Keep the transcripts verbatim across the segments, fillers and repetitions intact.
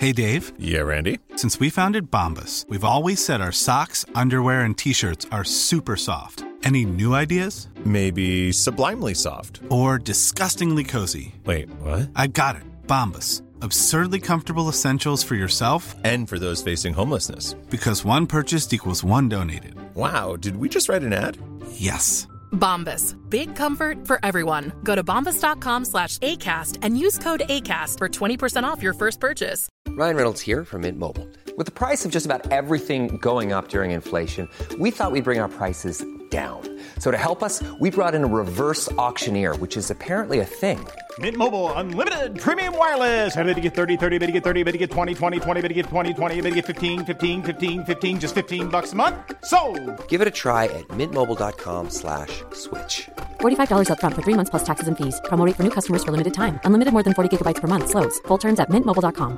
Hey, Dave. Yeah, Randy? Since we founded Bombas, we've always said our socks, underwear, and T-shirts are super soft. Any new ideas? Maybe sublimely soft. Or disgustingly cozy. Wait, what? I got it. Bombas. Absurdly comfortable essentials for yourself and for those facing homelessness. Because one purchased equals one donated. Wow, did we just write an ad? Yes. Bombas. Big comfort for everyone. Go to bombas.com slash ACAST and use code ACAST for twenty percent off your first purchase. Ryan Reynolds here from Mint Mobile. With the price of just about everything going up during inflation, we thought we'd bring our prices down. So to help us, we brought in a reverse auctioneer, which is apparently a thing. Mint Mobile Unlimited Premium Wireless. How to get thirty, thirty, how to get thirty, how to get twenty, twenty, twenty, how to get twenty, twenty, how to get fifteen, fifteen, fifteen, fifteen, just fifteen bucks a month? Sold! Give it a try at mintmobile.com slash switch. forty-five dollars up front for three months plus taxes and fees. Promo rate for new customers for limited time. Unlimited more than forty gigabytes per month. Slows full terms at mint mobile dot com.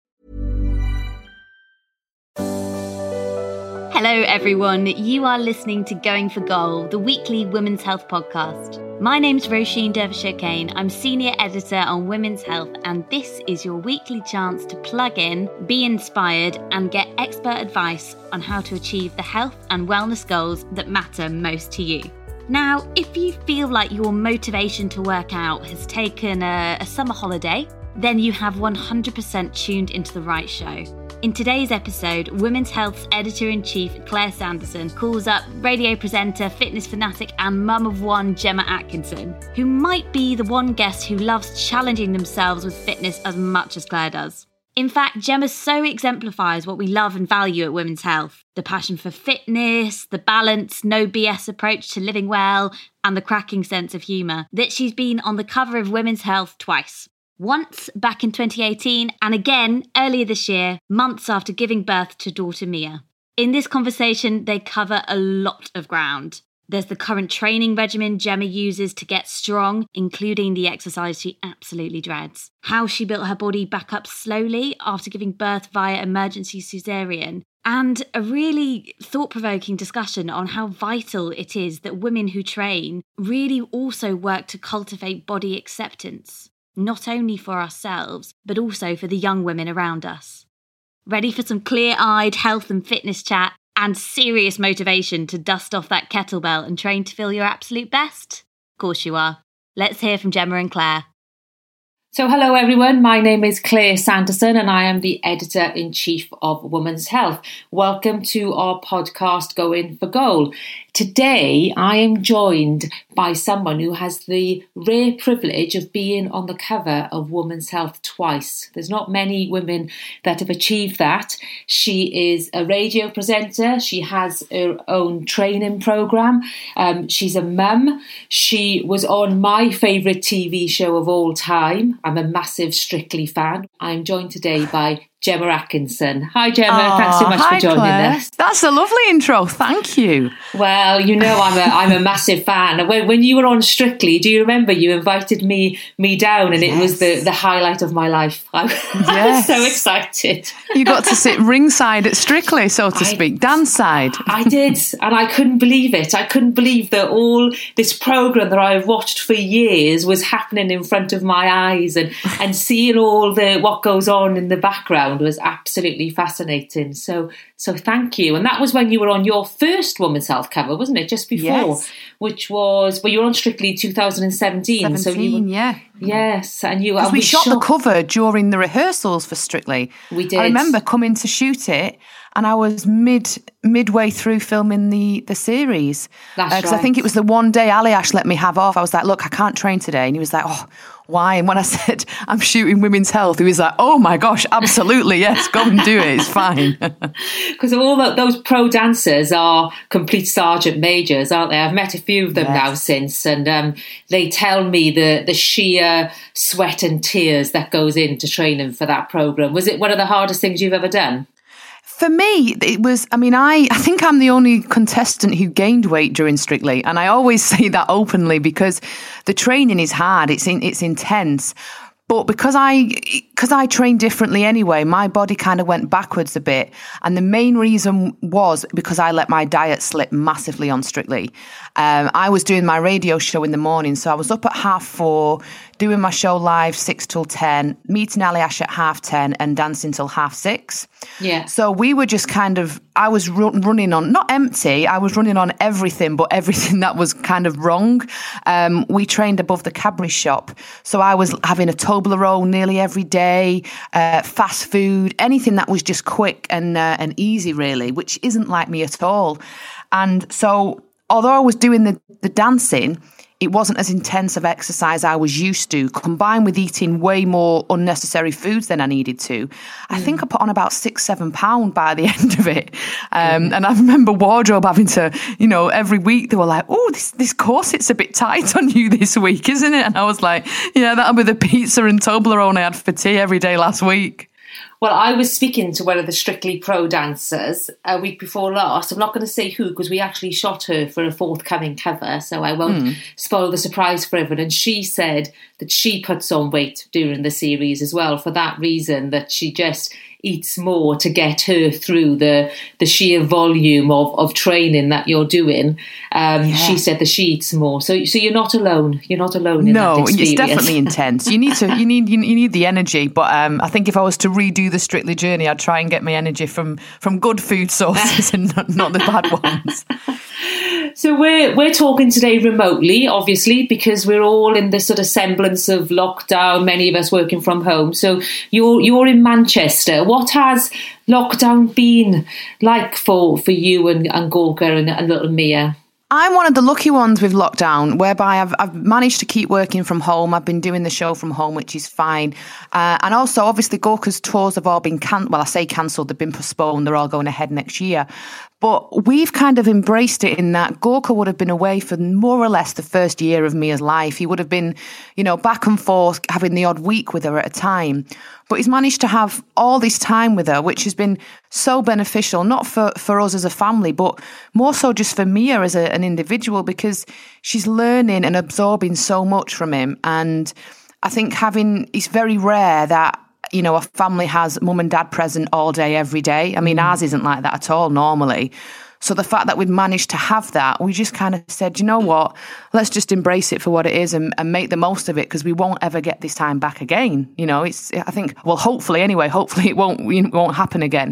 Hello everyone, you are listening to Going for Goal, the weekly women's health podcast. My name's Roisin Derbyshire-Kane, I'm senior editor on Women's Health, and this is your weekly chance to plug in, be inspired and get expert advice on how to achieve the health and wellness goals that matter most to you. Now, if you feel like your motivation to work out has taken a, a summer holiday, then you have one hundred percent tuned into the right show. In today's episode, Women's Health's Editor-in-Chief Claire Sanderson calls up radio presenter, fitness fanatic and mum of one Gemma Atkinson, who might be the one guest who loves challenging themselves with fitness as much as Claire does. In fact, Gemma so exemplifies what we love and value at Women's Health. The passion for fitness, the balance, no B S approach to living well, and the cracking sense of humour, that she's been on the cover of Women's Health twice. Once back in twenty eighteen and again earlier this year, months after giving birth to daughter Mia. In this conversation, they cover a lot of ground. There's the current training regimen Gemma uses to get strong, including the exercise she absolutely dreads. How she built her body back up slowly after giving birth via emergency caesarean. And a really thought-provoking discussion on how vital it is that women who train really also work to cultivate body acceptance. Not only for ourselves, but also for the young women around us. Ready for some clear-eyed health and fitness chat and serious motivation to dust off that kettlebell and train to feel your absolute best? Of course you are. Let's hear from Gemma and Claire. So hello everyone, my name is Claire Sanderson and I am the Editor-in-Chief of Women's Health. Welcome to our podcast Going for Goal. Today I am joined by someone who has the rare privilege of being on the cover of Women's Health twice. There's not many women that have achieved that. She is a radio presenter, she has her own training programme, um, she's a mum, she was on my favourite T V show of all time. I'm a massive Strictly fan. I'm joined today by Gemma Atkinson. Hi Gemma, oh, thanks so much hi, for joining Claire. us. That's a lovely intro, thank you. Well, you know I'm a I'm a massive fan. When when you were on Strictly, do you remember you invited me me down and yes. It was the, the highlight of my life. I, yes. I was so excited. You got to sit ringside at Strictly, so to I, speak, dance side. I did, and I couldn't believe it. I couldn't believe that all this programme that I've watched for years was happening in front of my eyes, and, and seeing all the what goes on in the background was absolutely fascinating. So so thank you. And that was when you were on your first Women's Health cover, wasn't it? Just before, yes. Which was, well, you were on Strictly twenty seventeen. seventeen, so you were, yeah. Yes. And you and we, we shot, shot the cover during the rehearsals for Strictly. We did. I remember coming to shoot it and I was mid midway through filming the, the series. That's uh, right. Because I think it was the one day Ali Ash let me have off. I was like, look, I can't train today. And he was like, oh, why? And when I said, I'm shooting Women's Health, he was like, oh my gosh, absolutely, yes, go and do it, it's fine. Because all the, those pro dancers are complete sergeant majors, aren't they? I've met a few of them yes. now since, and um, they tell me the, the sheer sweat and tears that goes into training for that programme. Was it one of the hardest things you've ever done? For me, it was, I mean, I, I think I'm the only contestant who gained weight during Strictly. And I always say that openly because the training is hard. It's in, it's intense. But because I because I trained differently anyway, my body kind of went backwards a bit. And the main reason was because I let my diet slip massively on Strictly. Um, I was doing my radio show in the morning, so I was up at half four doing my show live six till ten, meeting Ali Ash at half ten and dancing till half six. Yeah. So we were just kind of, I was run, running on, not empty, I was running on everything, but everything that was kind of wrong. Um, we trained above the Cadbury shop. So I was having a Toblerone nearly every day, uh, fast food, anything that was just quick and uh, and easy really, which isn't like me at all. And so although I was doing the, the dancing, it wasn't as intense of exercise I was used to, combined with eating way more unnecessary foods than I needed to. I mm. think I put on about six, seven pounds by the end of it. Um, mm. And I remember wardrobe having to, you know, every week they were like, oh, this, this corset's a bit tight on you this week, isn't it? And I was like, yeah, that'll be the pizza and Toblerone I had for tea every day last week. Well, I was speaking to one of the Strictly Pro dancers a week before last. I'm not going to say who, because we actually shot her for a forthcoming cover, so I won't mm. spoil the surprise for everyone. And she said that she puts on weight during the series as well, for that reason, that she just eats more to get her through the the sheer volume of, of training that you're doing. Um, yeah. She said that she eats more. So so you're not alone. You're not alone in no, that experience. No, it's definitely intense. You need to you need you need the energy. But um, I think if I was to redo the Strictly journey, I'd try and get my energy from from good food sources and not, not the bad ones. So we're we're talking today remotely, obviously, because we're all in this sort of semblance of lockdown, many of us working from home. So you're you're in Manchester. What has lockdown been like for, for you and, and Gorka and, and little Mia? I'm one of the lucky ones with lockdown, whereby I've, I've managed to keep working from home. I've been doing the show from home, which is fine. Uh, and also, obviously, Gorka's tours have all been cancelled. Well, I say cancelled, they've been postponed. They're all going ahead next year. But we've kind of embraced it in that Gorka would have been away for more or less the first year of Mia's life. He would have been, you know, back and forth, having the odd week with her at a time. But he's managed to have all this time with her, which has been so beneficial, not for, for us as a family, but more so just for Mia as a, an individual, because she's learning and absorbing so much from him. And I think having, it's very rare that, you know, a family has mum and dad present all day, every day. I mean, mm. ours isn't like that at all normally. So the fact that we'd managed to have that, we just kind of said, you know what, let's just embrace it for what it is and, and make the most of it, because we won't ever get this time back again. You know, it's, I think, well, hopefully anyway, hopefully it won't, it won't happen again.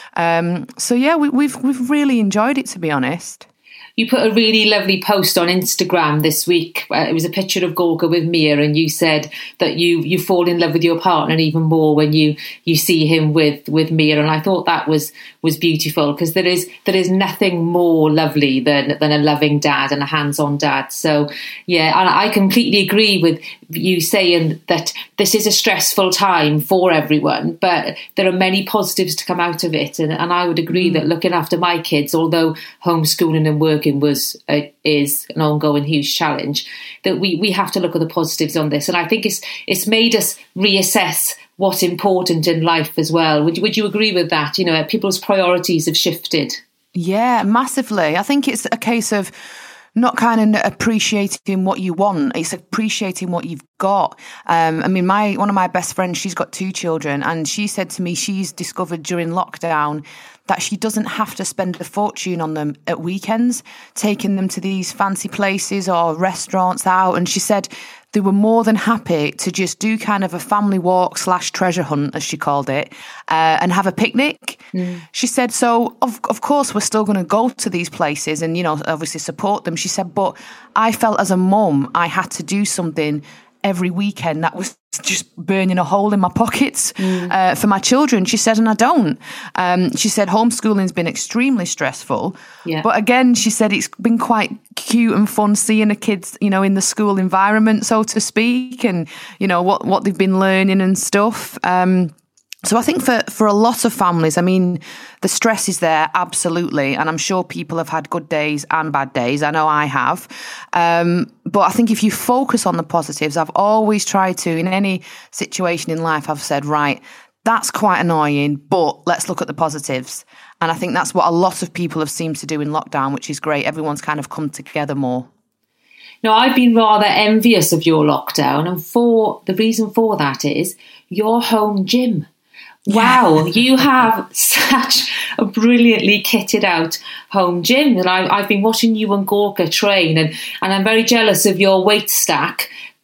Um, so yeah, we, we've, we've really enjoyed it, to be honest. You put a really lovely post on Instagram this week. Uh, it was a picture of Gorka with Mia, and you said that you you fall in love with your partner even more when you, you see him with, with Mia. And I thought that was was beautiful, because there is there is nothing more lovely than than a loving dad and a hands-on dad. So yeah, and I completely agree with you saying that this is a stressful time for everyone, but there are many positives to come out of it. And, and I would agree mm. that looking after my kids, although homeschooling and working was uh, is an ongoing huge challenge, that we we have to look at the positives on this. And I think it's it's made us reassess what's important in life as well. Would you, would you agree with that? You know, people's priorities have shifted. Yeah, massively. I think it's a case of not kind of appreciating what you want. It's appreciating what you've got. Um, I mean, my one of my best friends, she's got two children, and she said to me she's discovered during lockdown that she doesn't have to spend a fortune on them at weekends, taking them to these fancy places or restaurants out. And she said they were more than happy to just do kind of a family walk slash treasure hunt, as she called it, uh, and have a picnic. Mm. She said, so of, of course we're still going to go to these places and, you know, obviously support them. She said, but I felt as a mum, I had to do something every weekend that was just burning a hole in my pockets mm. uh, for my children. She said, and I don't. Um, she said homeschooling's been extremely stressful. Yeah. But again, she said it's been quite cute and fun seeing the kids, you know, in the school environment, so to speak, and, you know, what, what they've been learning and stuff. Um, So I think for, for a lot of families, I mean, the stress is there, absolutely. And I'm sure people have had good days and bad days. I know I have. Um, but I think if you focus on the positives, I've always tried to, in any situation in life, I've said, right, that's quite annoying, but let's look at the positives. And I think that's what a lot of people have seemed to do in lockdown, which is great. Everyone's kind of come together more. Now, I've been rather envious of your lockdown. And for the reason for that is your home gym. Wow, you have such a brilliantly kitted out home gym. And I, I've been watching you and Gorka train, and, and I'm very jealous of your weight stack,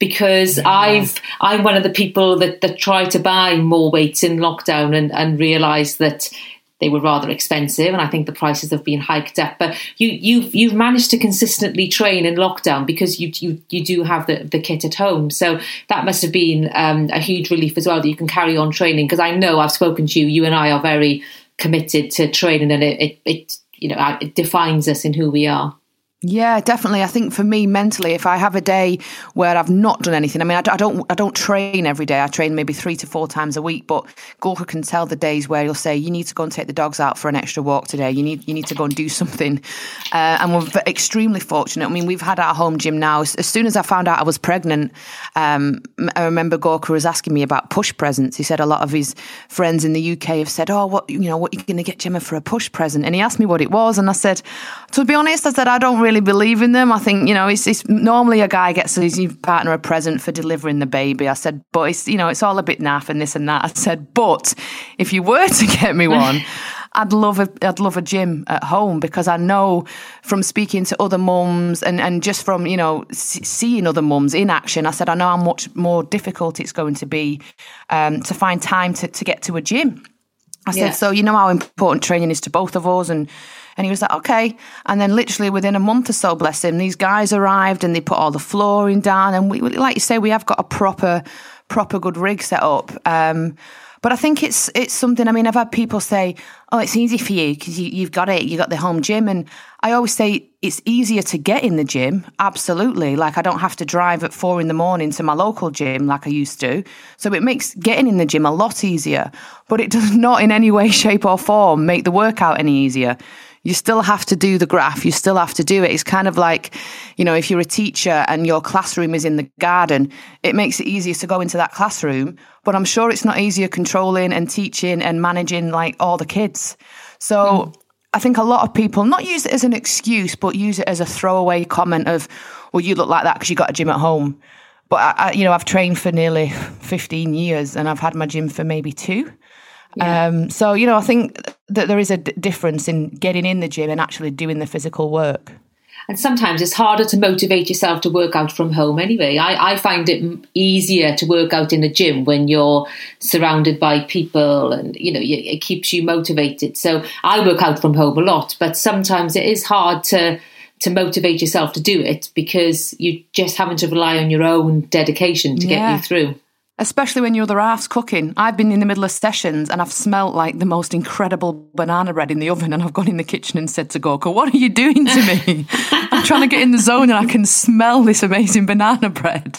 because yeah. I've I'm one of the people that, that try to buy more weights in lockdown and, and realise that they were rather expensive, and I think the prices have been hiked up. But you, you've you've managed to consistently train in lockdown because you you, you do have the, the kit at home. So that must have been um, a huge relief as well, that you can carry on training. Because I know I've spoken to you. You and I are very committed to training, and it, it, it you know it defines us in who we are. Yeah, definitely. I think for me mentally, if I have a day where I've not done anything, I mean, I, I don't, I don't train every day. I train maybe three to four times a week. But Gorka can tell the days where he'll say, "You need to go and take the dogs out for an extra walk today. You need, you need to go and do something." Uh, and we're extremely fortunate. I mean, we've had our home gym now. As, as soon as I found out I was pregnant, um, I remember Gorka was asking me about push presents. He said a lot of his friends in the U K have said, "Oh, what, you know, what are you going to get Gemma for a push present?" And he asked me what it was, and I said, to be honest, I said I don't really believe in them. I think, you know, it's, it's normally a guy gets his partner a present for delivering the baby. I said, but it's, you know, it's all a bit naff and this and that. I said, but if you were to get me one, I'd love a, I'd love a gym at home, because I know from speaking to other mums and, and just from, you know, seeing other mums in action, I said, I know how much more difficult it's going to be um, to find time to, to get to a gym. I yeah. said, so you know how important training is to both of us. And And he was like, okay. And then literally within a month or so, bless him, these guys arrived and they put all the flooring down. And we, like you say, we have got a proper, proper good rig set up. Um, but I think it's it's something, I mean, I've had people say, oh, it's easy for you because you, you've got it, you got the home gym. And I always say it's easier to get in the gym. Absolutely. Like I don't have to drive at four in the morning to my local gym like I used to. So it makes getting in the gym a lot easier, but it does not in any way, shape or form make the workout any easier. You still have to do the graph. You still have to do it. It's kind of like, you know, if you're a teacher and your classroom is in the garden, it makes it easier to go into that classroom. But I'm sure it's not easier controlling and teaching and managing like all the kids. So mm. I think a lot of people not use it as an excuse, but use it as a throwaway comment of, well, you look like that because you got a gym at home. But, I, I, you know, I've trained for nearly fifteen years and I've had my gym for maybe two. Yeah. Um, so, you know, I think that there is a d- difference in getting in the gym and actually doing the physical work. And sometimes it's harder to motivate yourself to work out from home anyway. I, I find it easier to work out in a gym when you're surrounded by people and, you know, it keeps you motivated. So I work out from home a lot, but sometimes it is hard to to motivate yourself to do it because you're just having to rely on your own dedication to yeah. get you through. Especially when your other half's cooking. I've been in the middle of sessions and I've smelt like the most incredible banana bread in the oven, and I've gone in the kitchen and said to Gorka, what are you doing to me? I'm trying to get in the zone and I can smell this amazing banana bread.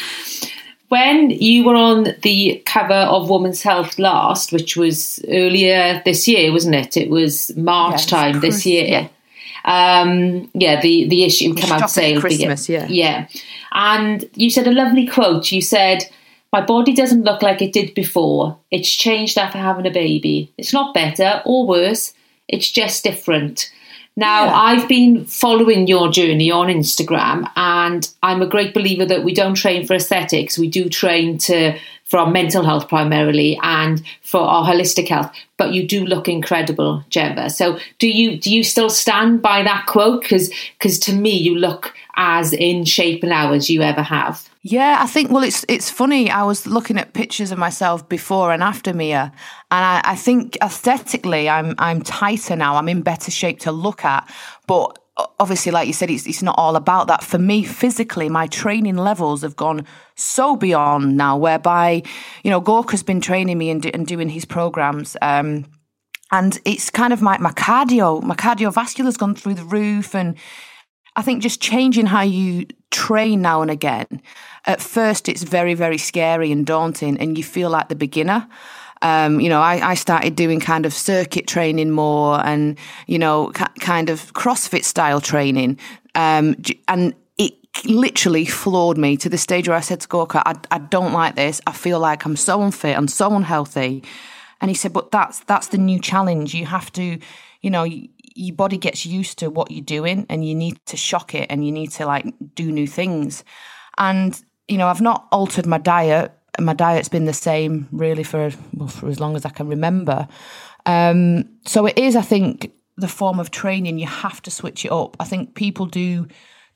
When you were on the cover of Women's Health last, which was earlier this year, wasn't it? It was March yes, time this year. Yeah. Um, yeah, the, the issue come out sale. Christmas, yeah. Yeah. And you said a lovely quote. You said, my body doesn't look like it did before. It's changed after having a baby. It's not better or worse. It's just different. Now, yeah. I've been following your journey on Instagram, and I'm a great believer that we don't train for aesthetics. We do train to for our mental health primarily and for our holistic health. But you do look incredible, Gemma. So do you do you still stand by that quote? Because because to me, you look as in shape now as you ever have. Yeah, I think, well, it's it's funny. I was looking at pictures of myself before and after Mia, and I, I think aesthetically I'm I'm tighter now. I'm in better shape to look at. But obviously, like you said, it's it's not all about that. For me, physically, my training levels have gone so beyond now, whereby, you know, Gorka's been training me and, do, and doing his programs. Um, and it's kind of my, my cardio, my cardiovascular's gone through the roof. And I think just changing how you train now and again, at first it's very, very scary and daunting and you feel like the beginner. Um, you know, I, I started doing kind of circuit training more and, you know, ca- kind of CrossFit style training. Um, and it literally floored me to the stage where I said to Gorka, I, I don't like this. I feel like I'm so unfit. I'm so unhealthy. And he said, but that's, that's the new challenge. You have to, you know, you, your body gets used to what you're doing and you need to shock it and you need to like do new things. And, you know, I've not altered my diet. My diet's been the same really for, well, for as long as I can remember. Um, so it is, I think, the form of training. You have to switch it up. I think people do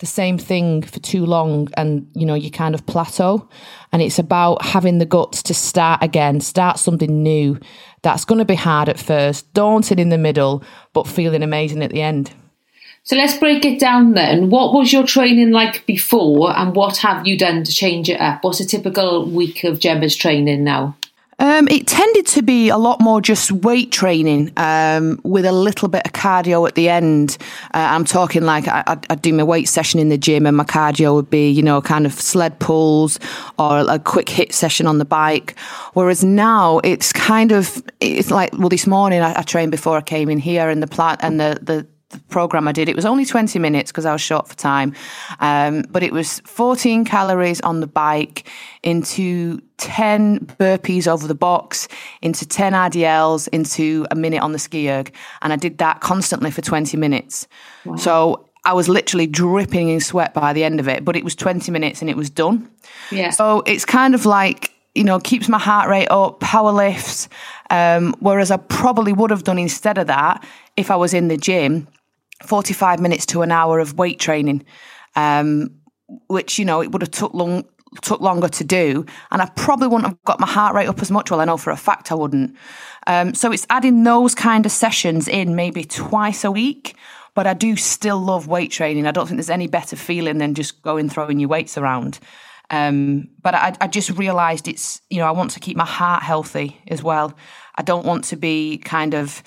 the same thing for too long and, you know, you kind of plateau. And it's about having the guts to start again, start something new. That's going to be hard at first, daunting in the middle, but feeling amazing at the end. So let's break it down then. What was your training like before and what have you done to change it up? What's a typical week of Gemma's training now? Um, it tended to be a lot more just weight training um, with a little bit of cardio at the end. Uh, I'm talking like I, I'd, I'd do my weight session in the gym and my cardio would be, you know, kind of sled pulls or a quick hit session on the bike. Whereas now it's kind of, it's like, well, this morning I, I trained before I came in here and the plant and the, the The program I did, it was only twenty minutes because I was short for time, um, but it was fourteen calories on the bike into ten burpees over the box, into ten R D Ls, into a minute on the ski erg, and I did that constantly for twenty minutes. Wow. So I was literally dripping in sweat by the end of it, but it was twenty minutes and it was done. Yeah. So it's kind of like, you know, keeps my heart rate up, power lifts, um, whereas I probably would have done instead of that if I was in the gym, forty-five minutes to an hour of weight training, um, which, you know, it would have took long, took longer to do. And I probably wouldn't have got my heart rate up as much. Well, I know for a fact I wouldn't. Um, so it's adding those kind of sessions in maybe twice a week. But I do still love weight training. I don't think there's any better feeling than just going throwing your weights around. Um, but I, I just realised it's, you know, I want to keep my heart healthy as well. I don't want to be kind of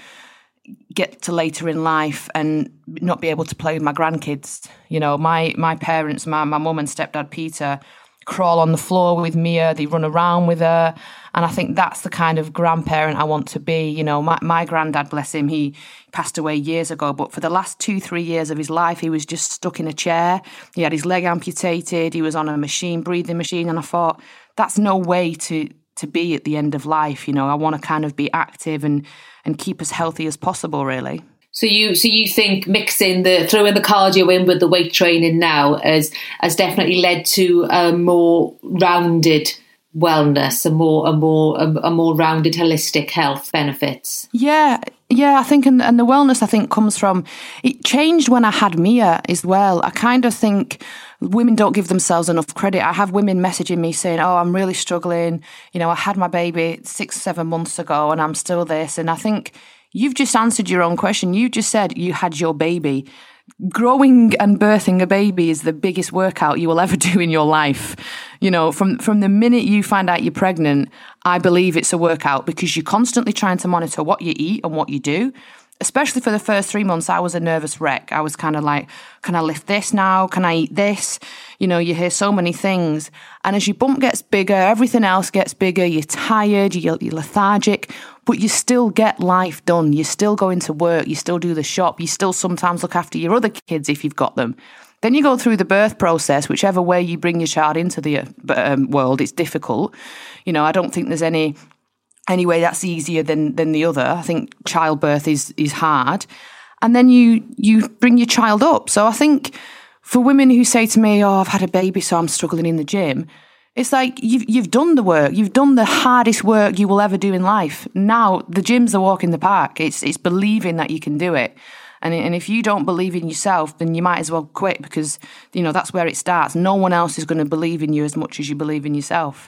get to later in life and not be able to play with my grandkids. You know, my my parents, my my mum and stepdad Peter, crawl on the floor with Mia, they run around with her. And I think that's the kind of grandparent I want to be. You know, my, my granddad, bless him, he passed away years ago, but for the last two, three years of his life, he was just stuck in a chair. He had his leg amputated. He was on a machine, breathing machine. And I thought, that's no way to to be at the end of life. You know, I want to kind of be active and, and keep as healthy as possible, really. So you so you think mixing the, throwing the cardio in with the weight training now has, has definitely led to a more rounded wellness, a more, a more, a, a more rounded holistic health benefits? Yeah, yeah, I think, and, and the wellness, I think, comes from, it changed when I had Mia as well. I kind of think women don't give themselves enough credit. I have women messaging me saying, oh, I'm really struggling. You know, I had my baby six, seven months ago and I'm still this. And I think you've just answered your own question. You just said you had your baby. Growing and birthing a baby is the biggest workout you will ever do in your life. You know, from, from the minute you find out you're pregnant, I believe it's a workout because you're constantly trying to monitor what you eat and what you do. Especially for the first three months, I was a nervous wreck. I was kind of like, can I lift this now? Can I eat this? You know, you hear so many things. And as your bump gets bigger, everything else gets bigger. You're tired, you're, you're lethargic, but you still get life done. You still go into work. You still do the shop. You still sometimes look after your other kids if you've got them. Then you go through the birth process, whichever way you bring your child into the um, world, it's difficult. You know, I don't think there's any... Anyway, that's easier than than the other. I think childbirth is is hard. And then you you bring your child up. So I think for women who say to me, oh, I've had a baby, so I'm struggling in the gym, it's like you've, you've done the work. You've done the hardest work you will ever do in life. Now, the gym's a walk in the park. It's, it's believing that you can do it. And, and if you don't believe in yourself, then you might as well quit because, you know, that's where it starts. No one else is going to believe in you as much as you believe in yourself.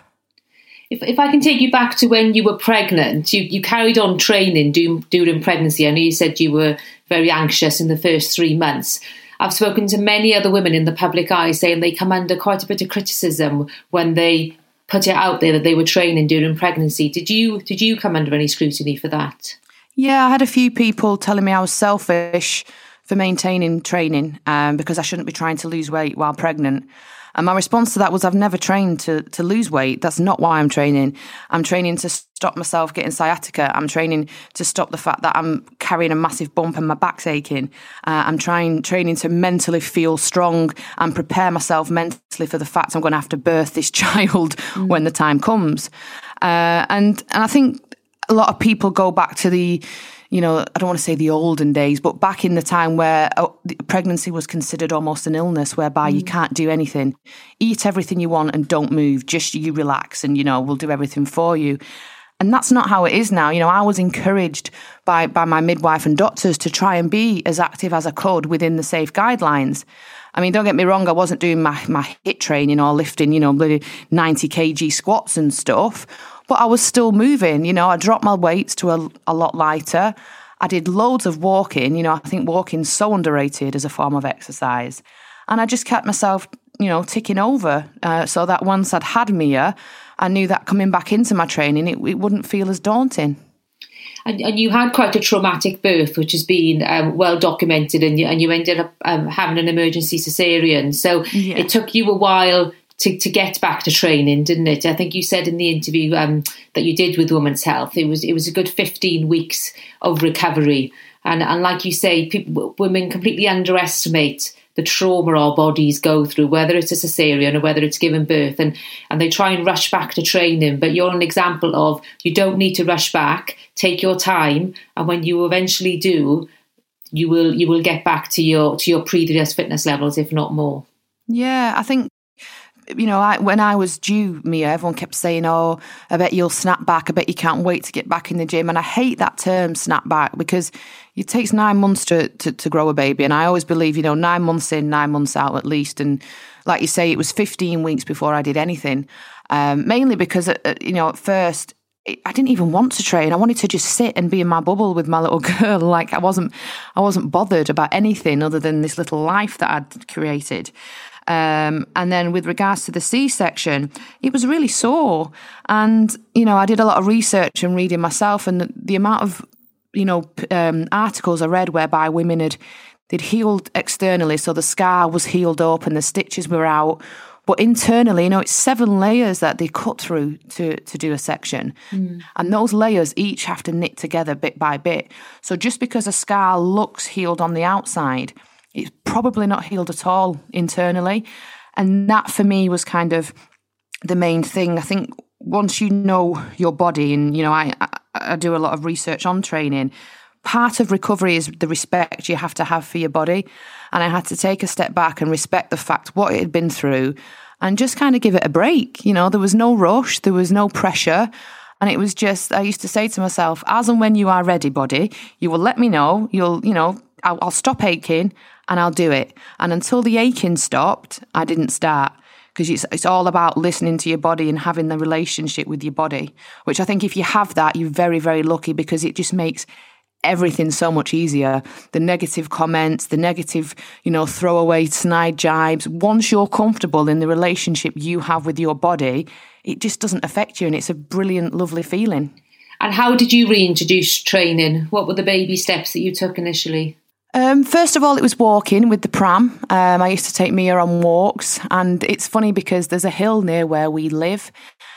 If if I can take you back to when you were pregnant, you, you carried on training during, during pregnancy. I know you said you were very anxious in the first three months. I've spoken to many other women in the public eye saying they come under quite a bit of criticism when they put it out there that they were training during pregnancy. Did you did you come under any scrutiny for that? Yeah, I had a few people telling me I was selfish for maintaining training um, because I shouldn't be trying to lose weight while pregnant. And my response to that was, I've never trained to, to lose weight. That's not why I'm training. I'm training to stop myself getting sciatica. I'm training to stop the fact that I'm carrying a massive bump and my back's aching. Uh, I'm trying training to mentally feel strong and prepare myself mentally for the fact I'm going to have to birth this child mm. when the time comes. Uh, and and I think a lot of people go back to the, you know, I don't want to say the olden days, but back in the time where oh, pregnancy was considered almost an illness, whereby mm. you can't do anything. Eat everything you want and don't move. Just you relax and, you know, we'll do everything for you. And that's not how it is now. You know, I was encouraged by, by my midwife and doctors to try and be as active as I could within the safe guidelines. I mean, don't get me wrong, I wasn't doing my, my HIIT training or lifting, you know, ninety kilogram squats and stuff, but I was still moving. You know, I dropped my weights to a, a lot lighter. I did loads of walking. You know, I think walking's so underrated as a form of exercise. And I just kept myself, you know, ticking over uh, so that once I'd had Mia, I knew that coming back into my training, it, it wouldn't feel as daunting. And, and you had quite a traumatic birth, which has been um, well documented, and you, and you ended up um, having an emergency cesarean. So yeah. It took you a while to, to get back to training, didn't it? I think you said in the interview um, that you did with Women's Health, it was it was a good fifteen weeks of recovery. And, and like you say, people, women completely underestimate the trauma our bodies go through, whether it's a cesarean or whether it's giving birth, and, and they try and rush back to training. But you're an example of you don't need to rush back, take your time, and when you eventually do, you will you will get back to your to your previous fitness levels, if not more. Yeah, I think, you know, I, when I was due, Mia, everyone kept saying, oh, I bet you'll snap back. I bet you can't wait to get back in the gym. And I hate that term, snap back, because it takes nine months to, to, to grow a baby. And I always believe, you know, nine months in, nine months out at least. And like you say, it was fifteen weeks before I did anything, um, mainly because, uh, you know, at first, I didn't even want to train. I wanted to just sit and be in my bubble with my little girl. Like I wasn't, I wasn't bothered about anything other than this little life that I'd created. Um, and then with regards to the C-section, it was really sore. And, you know, I did a lot of research and reading myself, and the, the amount of, you know, um, articles I read whereby women had, they'd healed externally. So the scar was healed up and the stitches were out. But internally, you know, it's seven layers that they cut through to, to do a section. Mm. And those layers each have to knit together bit by bit. So just because a scar looks healed on the outside, it's probably not healed at all internally. And that for me was kind of the main thing. I think once you know your body, and, you know, I, I, I do a lot of research on training, part of recovery is the respect you have to have for your body. And I had to take a step back and respect the fact what it had been through and just kind of give it a break. You know, there was no rush, there was no pressure. And it was just, I used to say to myself, as and when you are ready, body, you will let me know, you'll, you know, I'll, I'll stop aching and I'll do it. And until the aching stopped, I didn't start. Because it's, it's all about listening to your body and having the relationship with your body, which I think if you have that, you're very, very lucky, because it just makes everything so much easier. The negative comments, the negative, you know, throwaway snide jibes. Once you're comfortable in the relationship you have with your body, it just doesn't affect you. And it's a brilliant, lovely feeling. And how did you reintroduce training? What were the baby steps that you took initially? Um, first of all, it was walking with the pram. Um, I used to take Mia on walks, and it's funny because there's a hill near where we live,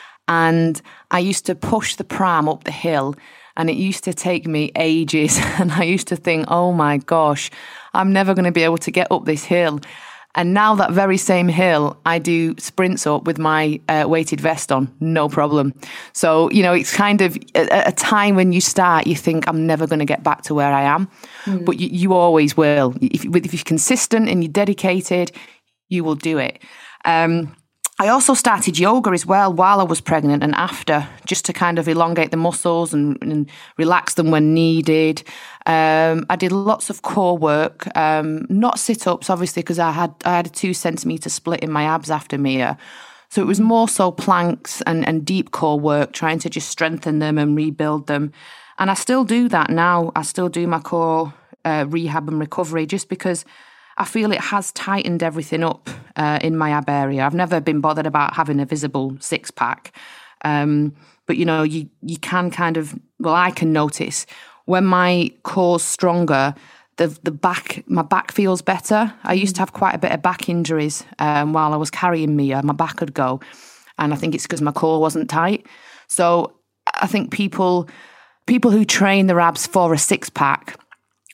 and I used to push the pram up the hill, and it used to take me ages, and I used to think, oh my gosh, I'm never going to be able to get up this hill. And now that very same hill, I do sprints up with my uh, weighted vest on, no problem. So, you know, it's kind of a, a time when you start, you think, I'm never going to get back to where I am. Mm. But you, you always will. If, if you're consistent and you're dedicated, you will do it. Um, I also started yoga as well while I was pregnant and after, just to kind of elongate the muscles and, and relax them when needed. Um, I did lots of core work, um, not sit-ups, obviously, because I had I had a two centimetre split in my abs after Mia. So it was more so planks and, and deep core work, trying to just strengthen them and rebuild them. And I still do that now. I still do my core uh, rehab and recovery, just because I feel it has tightened everything up uh, in my ab area. I've never been bothered about having a visible six-pack. Um, but, you know, you, you can kind of, well, I can notice when my core's stronger, the the back, my back feels better. I used to have quite a bit of back injuries um, while I was carrying Mia. My back would go. And I think it's because my core wasn't tight. So I think people people who train their abs for a six-pack,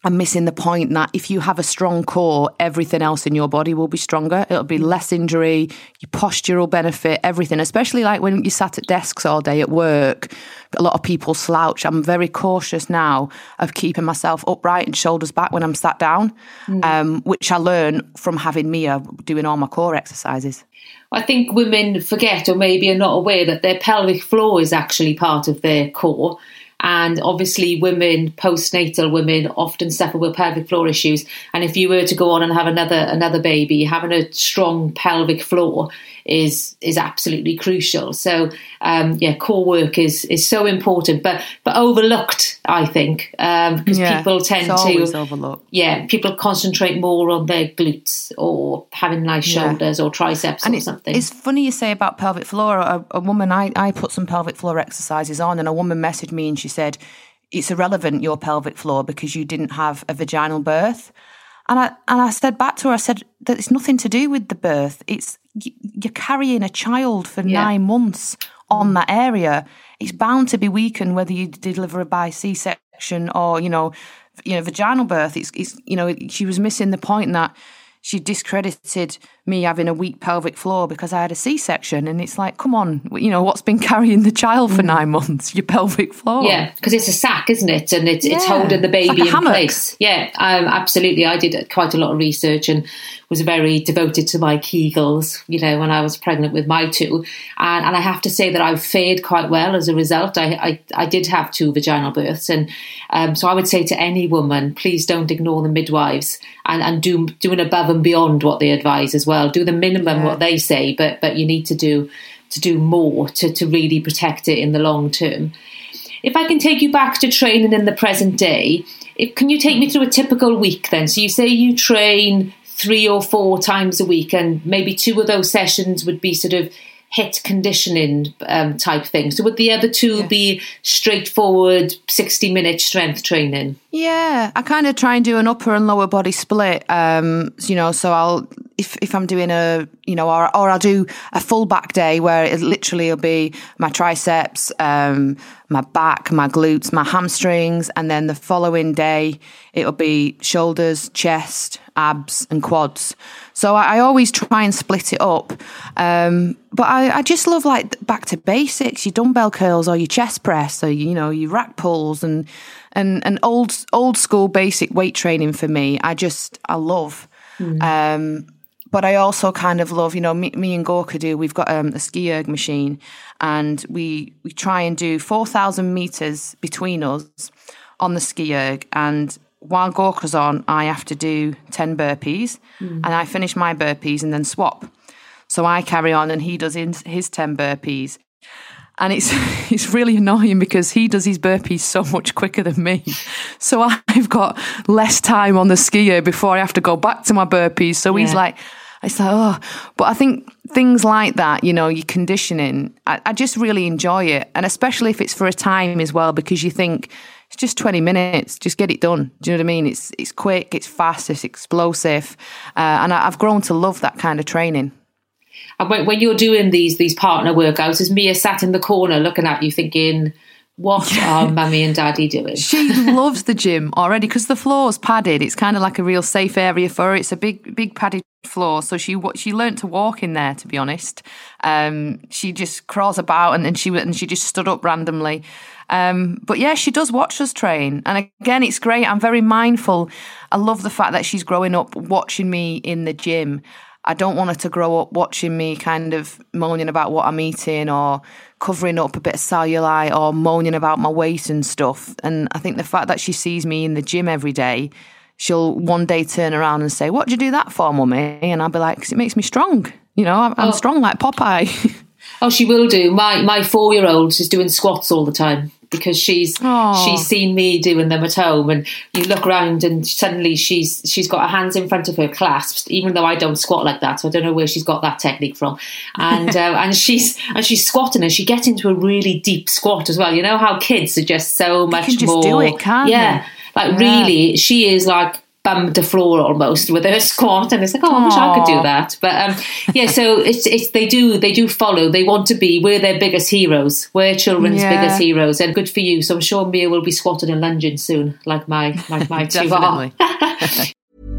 I'm missing the point that if you have a strong core, everything else in your body will be stronger. It'll be less injury, your posture will benefit, everything, especially like when you sat at desks all day at work. A lot of people slouch. I'm very cautious now of keeping myself upright and shoulders back when I'm sat down, mm. um, which I learn from having Mia doing all my core exercises. I think women forget or maybe are not aware that their pelvic floor is actually part of their core. And obviously women, postnatal women, often suffer with pelvic floor issues. And if you were to go on and have another another baby, having a strong pelvic floor is is absolutely crucial. So um, yeah, core work is is so important, but but overlooked, I think, um, because yeah, people tend it's always to overlooked. Yeah, people concentrate more on their glutes or having nice Yeah. shoulders or triceps And or it's, something. it's funny you say about pelvic floor. A, a woman, I, I put some pelvic floor exercises on, and a woman messaged me and she said, it's irrelevant, your pelvic floor, because you didn't have a vaginal birth. And I and I said back to her, I said, that it's nothing to do with the birth. It's you're carrying a child for Yeah. nine months on that area. It's bound to be weakened whether you deliver by C-section or, you know, you know, vaginal birth. It's, it's you know, she was missing the point that she discredited me having a weak pelvic floor because I had a C-section. And it's like, come on, you know, what's been carrying the child for nine months? Your pelvic floor. Yeah, because it's a sack, isn't it? And it's it's Yeah. holding the baby It's like a in hammock. place. Yeah, um, absolutely. I did quite a lot of research and was very devoted to my Kegels, you know, when I was pregnant with my two. And, and I have to say that I've fared quite well as a result. I I, I did have two vaginal births. And um, so I would say to any woman, please don't ignore the midwives and, and do, do an above and beyond what they advise as well. Do the minimum Yeah. what they say, but but you need to do to do more to, to really protect it in the long term. If I can take you back to training in the present day, if, can you take me through a typical week then? So you say you train three or four times a week, and maybe two of those sessions would be sort of HIIT conditioning um, type thing. So would the other two Yeah. be straightforward sixty minute strength training? Yeah, I kind of try and do an upper and lower body split. Um, you know, so I'll if if I'm doing a you know, or or I'll do a full back day where it literally will be my triceps, um, my back, my glutes, my hamstrings, and then the following day it'll be shoulders, chest, abs, and quads. So I, I always try and split it up. Um, but I, I just love like back to basics, your dumbbell curls or your chest press or, you know, your rack pulls and, and, and old, old school basic weight training for me. I just, I love. Mm. Um, but I also kind of love, you know, me, me and Gorka do, we've got um, a ski erg machine and we, we try and do four thousand meters between us on the ski erg, and while Gorka's on, I have to do ten burpees mm. and I finish my burpees and then swap. So I carry on and he does his, his ten burpees. And it's it's really annoying because he does his burpees so much quicker than me. So I've got less time on the skier before I have to go back to my burpees. So yeah. he's like, it's like, oh. But I think things like that, you know, your conditioning, I, I just really enjoy it. And especially if it's for a time as well, because you think, it's just twenty minutes, just get it done. Do you know what I mean? It's it's quick, it's fast, it's explosive. Uh, and I, I've grown to love that kind of training. And when, when you're doing these these partner workouts, is Mia sat in the corner looking at you thinking, what are mummy and daddy doing? She loves the gym already because the floor's padded. It's kind of like a real safe area for her. It's a big, big padded floor. So she she learnt to walk in there, to be honest. Um, she just crawls about and, and, she, and she just stood up randomly. Um, but yeah, she does watch us train. And again, it's great. I'm very mindful. I love the fact that she's growing up watching me in the gym. I don't want her to grow up watching me kind of moaning about what I'm eating or covering up a bit of cellulite or moaning about my weight and stuff. And I think the fact that she sees me in the gym every day, she'll one day turn around and say, what do you do that for, mummy? And I'll be like, 'cause it makes me strong. You know, I'm, I'm oh. strong like Popeye. Oh, she will do. My my four-year-old is doing squats all the time because she's Aww. she's seen me doing them at home, and you look around and suddenly she's she's got her hands in front of her clasped, even though I don't squat like that, so I don't know where she's got that technique from. And uh, and she's and she's squatting and she gets into a really deep squat as well. You know how kids are just so much you can just more do it, can't yeah, they? like yeah. really, she is like bum to floor almost with her squat, and it's like, oh, I wish I could do that. But um, yeah, so it's it's they do they do follow. They want to be, we're their biggest heroes. We're children's Yeah. biggest heroes, and good for you. So I'm sure Mia will be squatting and lunging soon, like my like my two are. Definitely.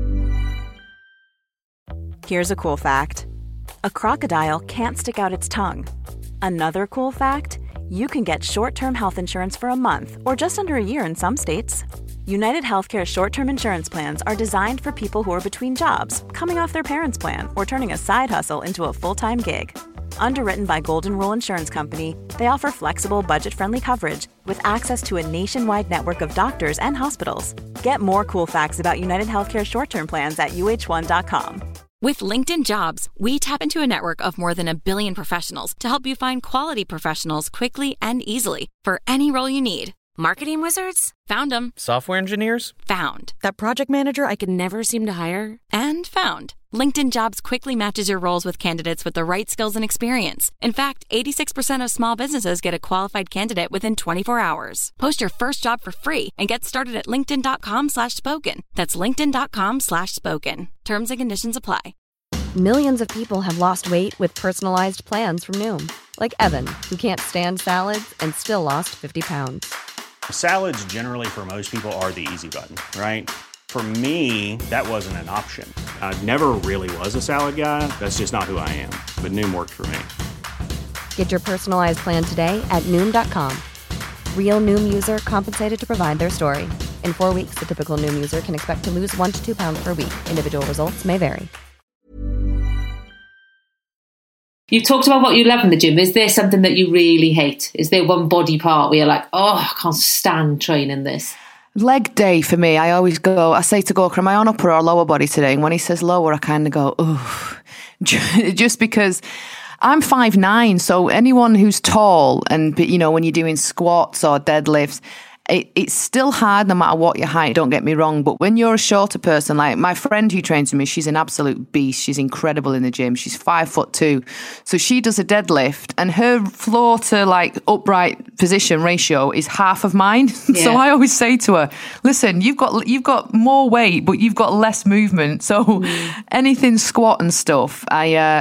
Here's a cool fact. A crocodile can't stick out its tongue. Another cool fact, you can get short-term health insurance for a month or just under a year in some states. United Healthcare short-term insurance plans are designed for people who are between jobs, coming off their parents' plan, or turning a side hustle into a full-time gig. Underwritten by Golden Rule Insurance Company, they offer flexible, budget-friendly coverage with access to a nationwide network of doctors and hospitals. Get more cool facts about United Healthcare short-term plans at U H one dot com. With LinkedIn Jobs, we tap into a network of more than a billion professionals to help you find quality professionals quickly and easily for any role you need. Marketing wizards? Found them. Software engineers? Found. That project manager I could never seem to hire? And found. LinkedIn Jobs quickly matches your roles with candidates with the right skills and experience. In fact, eighty-six percent of small businesses get a qualified candidate within twenty-four hours. Post your first job for free and get started at linkedin.com slash spoken. That's linkedin.com slash spoken. Terms and conditions apply. Millions of people have lost weight with personalized plans from Noom. Like Evan, who can't stand salads and still lost fifty pounds. Salads generally for most people are the easy button, right? For me, that wasn't an option. I never really was a salad guy. That's just not who I am. But Noom worked for me. Get your personalized plan today at Noom dot com. Real Noom user compensated to provide their story. In four weeks, the typical Noom user can expect to lose one to two pounds per week. Individual results may vary. You talked about what you love in the gym. Is there something that you really hate? Is there one body part where you're like, oh, I can't stand training this? Leg day for me. I always go, I say to Gorka, am I on upper or lower body today? And when he says lower, I kind of go, oh, just because I'm five nine. So anyone who's tall and, you know, when you're doing squats or deadlifts, It, it's still hard no matter what your height, don't get me wrong. But when you're a shorter person, like my friend who trains with me, she's an absolute beast. She's incredible in the gym. She's five foot two. So she does a deadlift and her floor to like upright position ratio is half of mine. Yeah. So I always say to her, listen, you've got you've got more weight, but you've got less movement. So mm. anything squat and stuff, I... Uh,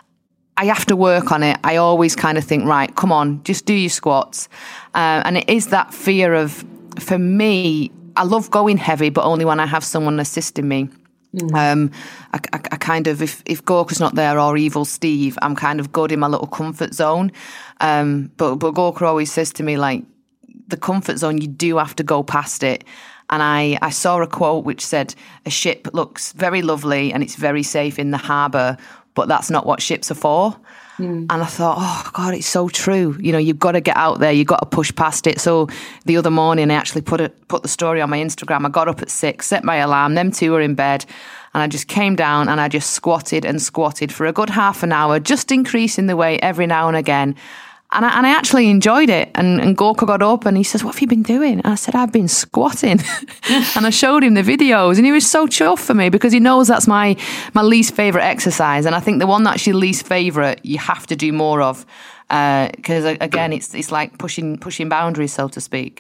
I have to work on it. I always kind of think, right, come on, just do your squats. Uh, and it is that fear of, for me, I love going heavy, but only when I have someone assisting me. Mm. Um, I, I, I kind of, if, if Gorka's not there or Evil Steve, I'm kind of good in my little comfort zone. Um, but, but Gorka always says to me, like, the comfort zone, you do have to go past it. And I, I saw a quote which said, a ship looks very lovely and it's very safe in the harbour, but that's not what ships are for. Mm. And I thought, oh, God, it's so true. You know, you've got to get out there. You've got to push past it. So the other morning, I actually put it, put the story on my Instagram. I got up at six, set my alarm. Them two were in bed. And I just came down and I just squatted and squatted for a good half an hour, just increasing the weight every now and again. And I, and I actually enjoyed it. And, and Gorka got up and he says, what have you been doing? And I said, I've been squatting. And I showed him the videos and he was so chuffed for me because he knows that's my, my least favourite exercise. And I think the one that's your least favourite, you have to do more of. Because, uh, again, it's it's like pushing pushing boundaries, so to speak.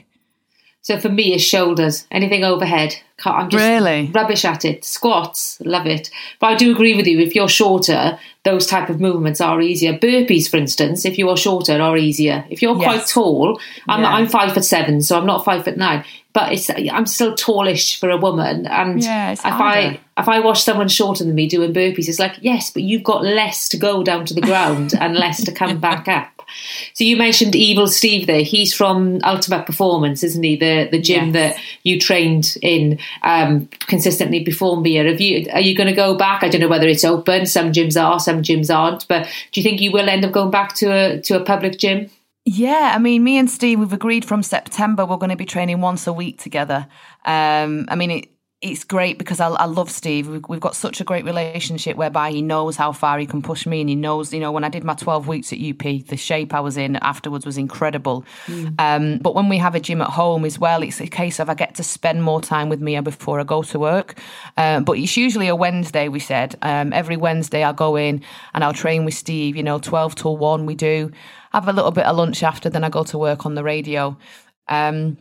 So for me, it's shoulders, anything overhead. I'm just really? rubbish at it. Squats, love it. But I do agree with you. If you're shorter, those type of movements are easier. Burpees, for instance, if you are shorter, are easier. If you're yes. quite tall, I'm, yeah. I'm five foot seven, so I'm not five foot nine. But it's I'm still tallish for a woman. And yeah, it's if I if I watch someone shorter than me doing burpees, it's like, yes, but you've got less to go down to the ground and less to come back up. So you mentioned Evil Steve there. He's from Ultimate Performance, isn't he? The the gym yes. that you trained in um, consistently before Mia. Have you, are you going to go back? I don't know whether it's open. Some gyms are, some gyms aren't. But do you think you will end up going back to a to a public gym? Yeah, I mean, me and Steve, we've agreed from September we're going to be training once a week together. Um, I mean, it, it's great because I, I love Steve. We've, we've got such a great relationship whereby he knows how far he can push me, and he knows, you know, when I did my twelve weeks at U P, the shape I was in afterwards was incredible. Mm. Um, but when we have a gym at home as well, it's a case of I get to spend more time with Mia before I go to work. Um, but it's usually a Wednesday, we said. Um, every Wednesday I'll go in and I'll train with Steve, you know, twelve till one we do. Have a little bit of lunch after, then I go to work on the radio. Um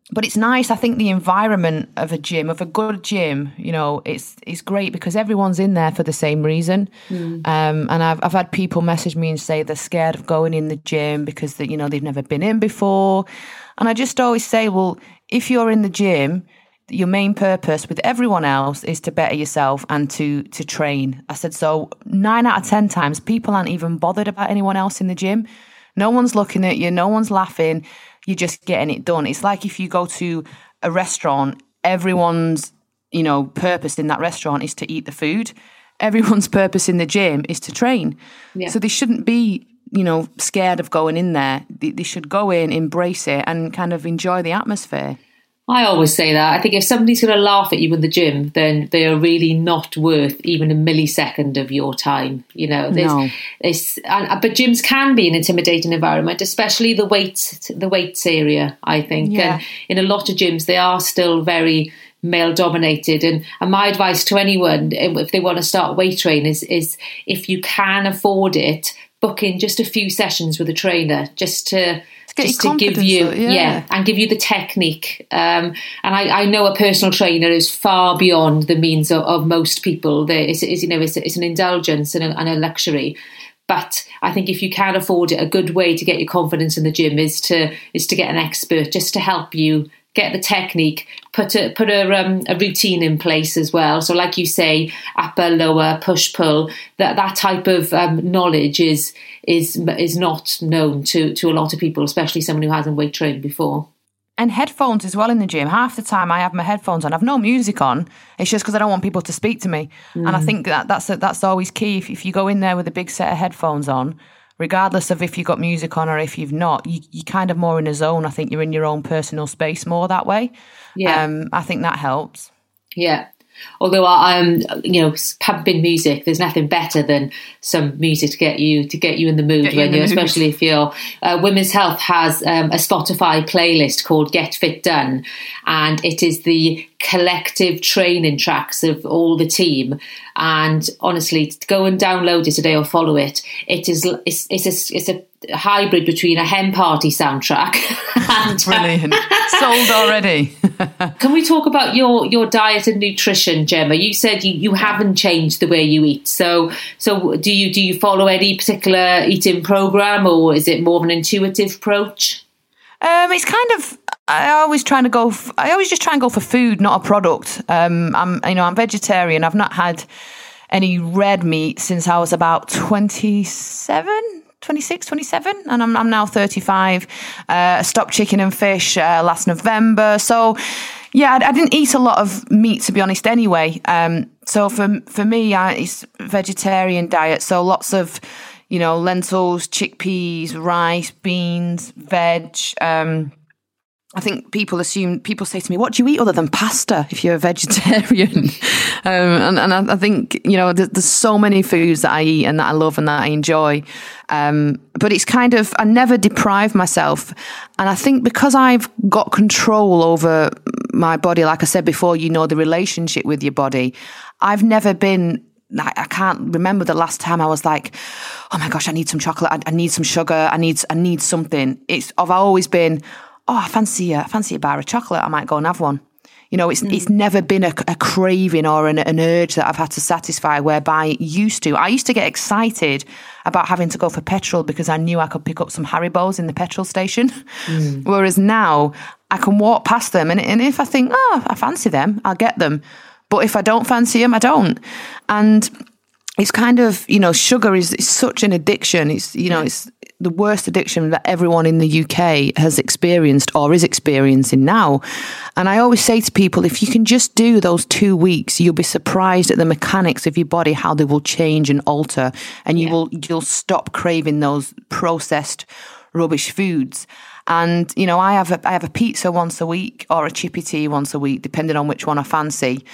but it's nice. I think the environment of a gym, of a good gym, you know, it's it's great because everyone's in there for the same reason. Mm. Um, and I've I've had people message me and say they're scared of going in the gym because they, you know, they've never been in before. And I just always say, well, if you're in the gym, your main purpose with everyone else is to better yourself and to to train. I said, so nine out of ten times people aren't even bothered about anyone else in the gym. No one's looking at you. No one's laughing. You're just getting it done. It's like if you go to a restaurant, everyone's, you know, purpose in that restaurant is to eat the food. Everyone's purpose in the gym is to train. Yeah. So they shouldn't be, you know, scared of going in there. They, they should go in, embrace it, and kind of enjoy the atmosphere. I always say that. I think if somebody's going to laugh at you in the gym, then they are really not worth even a millisecond of your time. You know, there's, no. there's, and, but gyms can be an intimidating environment, especially the weight, the weights area, I think. Yeah. And in a lot of gyms, they are still very male dominated. And, and my advice to anyone, if they want to start weight training, is, is if you can afford it, book in just a few sessions with a trainer just to... Just to give you, yeah. yeah, and give you the technique. Um, and I, I know a personal trainer is far beyond the means of, of most people. There is, is, you know, it's, it's an indulgence and a, and a luxury. But I think if you can afford it, a good way to get your confidence in the gym is to is to get an expert just to help you get the technique, put a put a, um, a routine in place as well. So, like you say, upper, lower, push, pull. That that type of um, knowledge is is is not known to to a lot of people, especially someone who hasn't weight trained before. And headphones as well in the gym. Half the time I have my headphones on. I've no music on. It's just because I don't want people to speak to me. Mm. And I think that that's a, that's always key. If, if you go in there with a big set of headphones on, regardless of if you've got music on or if you've not, you, you're kind of more in a zone. I think you're in your own personal space more that way. Yeah. Um, I think that helps. Yeah. Although I'm, you know, pumping music, there's nothing better than some music to get you to get you in the mood Get you when in the you're, mood. especially if you're. Uh, Women's Health has um, a Spotify playlist called Get Fit Done, and it is the collective training tracks of all the team. And honestly, go and download it today or follow it. It is it's it's a, it's a hybrid between a hen party soundtrack and Brilliant. Sold already. Can we talk about your, your diet and nutrition, Gemma? You said you, you haven't changed the way you eat. So so do you do you follow any particular eating program, or is it more of an intuitive approach? Um, it's kind of. I always trying to go. F- I always just try and go for food, not a product. Um, I'm you know I'm vegetarian. I've not had any red meat since I was about twenty-seven. twenty-six, twenty-seven, and I'm, I'm now thirty-five. Uh, I stopped chicken and fish uh, last November. So, yeah, I, I didn't eat a lot of meat, to be honest, anyway. Um, so for for me, I, it's vegetarian diet. So lots of, you know, lentils, chickpeas, rice, beans, veg. Um, I think people assume, people say to me, what do you eat other than pasta if you're a vegetarian? um, and, and I, I think, you know, there's, there's so many foods that I eat and that I love and that I enjoy. Um, but it's kind of, I never deprive myself. And I think because I've got control over my body, like I said before, you know, the relationship with your body, I've never been, I can't remember the last time I was like, oh my gosh, I need some chocolate. I, I need some sugar. I need, I need something. It's, I've always been, oh, I fancy a, I fancy a bar of chocolate. I might go and have one. You know, it's mm. it's never been a, a craving or an, an urge that I've had to satisfy, whereby it used to. I used to get excited about having to go for petrol because I knew I could pick up some Haribos in the petrol station. Mm. Whereas now I can walk past them and, and if I think, oh, I fancy them, I'll get them. But if I don't fancy them, I don't. And it's kind of, you know, sugar is, is such an addiction. It's, you know, it's the worst addiction that everyone in the U K has experienced or is experiencing now. And I always say to people, if you can just do those two weeks, you'll be surprised at the mechanics of your body, how they will change and alter. And you yeah. will, you'll stop craving those processed rubbish foods. And, you know, I have a, I have a pizza once a week or a chippy tea once a week, depending on which one I fancy.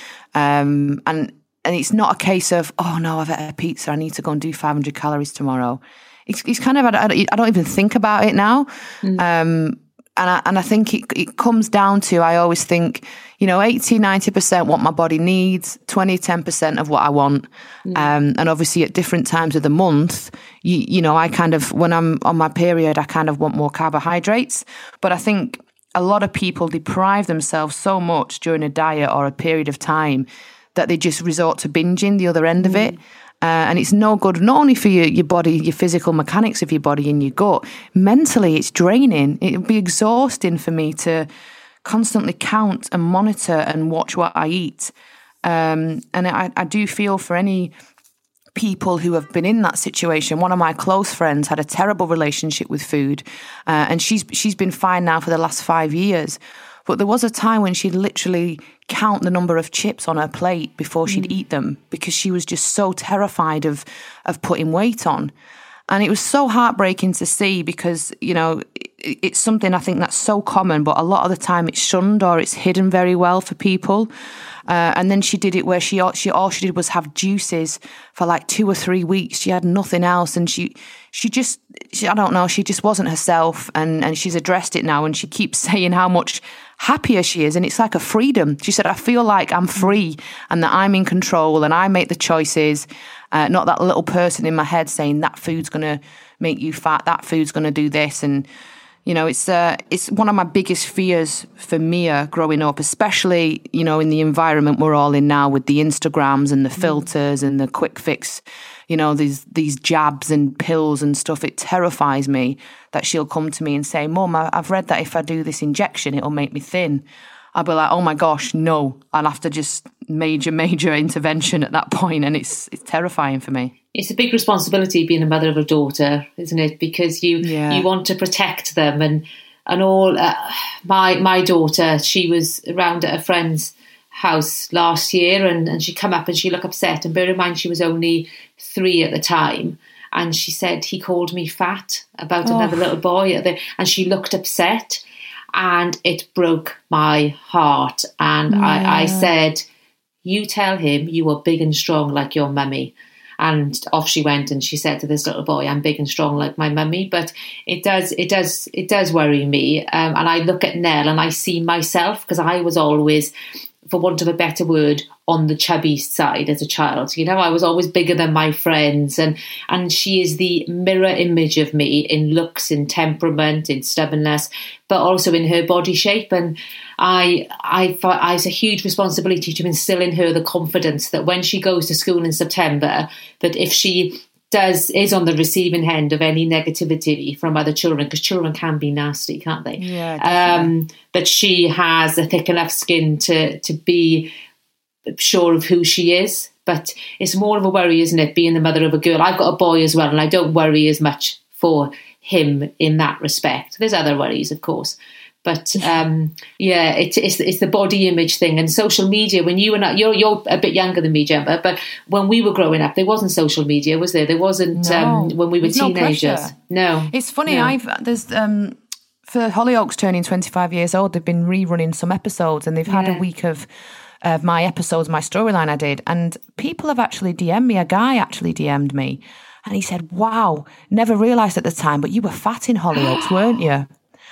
Um, and, And it's not a case of, oh no, I've had a pizza, I need to go and do five hundred calories tomorrow. It's, it's kind of, I don't, I don't even think about it now. Mm. Um, and, I, and I think it, it comes down to, I always think, you know, eighty, ninety percent what my body needs, twenty, ten percent of what I want. Mm. Um, and obviously at different times of the month, you, you know, I kind of, when I'm on my period, I kind of want more carbohydrates. But I think a lot of people deprive themselves so much during a diet or a period of time that they just resort to binging the other end of it. Uh, and it's no good, not only for your, your body, your physical mechanics of your body and your gut, mentally it's draining. It would be exhausting for me to constantly count and monitor and watch what I eat. Um, and I, I do feel for any people who have been in that situation. One of my close friends had a terrible relationship with food, uh, and she's she's been fine now for the last five years. But there was a time when she'd literally count the number of chips on her plate before she'd mm. eat them, because she was just so terrified of of putting weight on. And it was so heartbreaking to see, because, you know, it, it's something I think that's so common, but a lot of the time it's shunned or it's hidden very well for people. Uh, and then she did it where she, she all she did was have juices for like two or three weeks. She had nothing else, and she she just she, I don't know, she just wasn't herself. And and she's addressed it now, and she keeps saying how much happier she is, and it's like a freedom. She said, "I feel like I'm free, and that I'm in control, and I make the choices. Uh, not that little person in my head saying that food's going to make you fat, that food's going to do this." And you know, it's uh, it's one of my biggest fears for Mia growing up, especially, you know, in the environment we're all in now with the Instagrams and the filters and the quick fix, you know, these these jabs and pills and stuff. It terrifies me that she'll come to me and say, "Mum, I've read that if I do this injection, it'll make me thin." I'll be like, "Oh my gosh, no." I'll have to just major, major intervention at that point, and it's it's terrifying for me. It's a big responsibility being a mother of a daughter, isn't it? Because you yeah. you want to protect them and and all. Uh, my my daughter, she was around at a friend's house last year, and, and she come up and she looked upset. And bear in mind, she was only three at the time. And she said, "He called me fat," about oh. another little boy. At the, and she looked upset. And it broke my heart. And yeah. I, I said, "You tell him you are big and strong like your mummy." And off she went, and she said to this little boy, "I'm big and strong like my mummy." But it does, it does, it does worry me. Um, and I look at Nell and I see myself, because I was always, for want of a better word, on the chubby side as a child. You know, I was always bigger than my friends, and and she is the mirror image of me in looks, in temperament, in stubbornness, but also in her body shape. And I, I, I, it's a huge responsibility to instill in her the confidence that when she goes to school in September, that if she does is on the receiving end of any negativity from other children, because children can be nasty, can't they? Yeah. Um, that she has a thick enough skin to to be sure of who she is. But it's more of a worry, isn't it, being the mother of a girl? I've got a boy as well, and I don't worry as much for him in that respect. There's other worries, of course. But um, yeah, it, it's it's the body image thing and social media. When you and I, you're you're a bit younger than me, Gemma, but when we were growing up, there wasn't social media, was there? There wasn't no. um, when we were There's teenagers. No, no. It's funny. No. I've there's um, for Hollyoaks turning twenty-five years old, they've been rerunning some episodes, and they've had Yeah. a week of of my episodes, my storyline I did, and people have actually D M'd me. A guy actually D M'd me, and he said, "Wow, never realised at the time, but you were fat in Hollyoaks, weren't you?"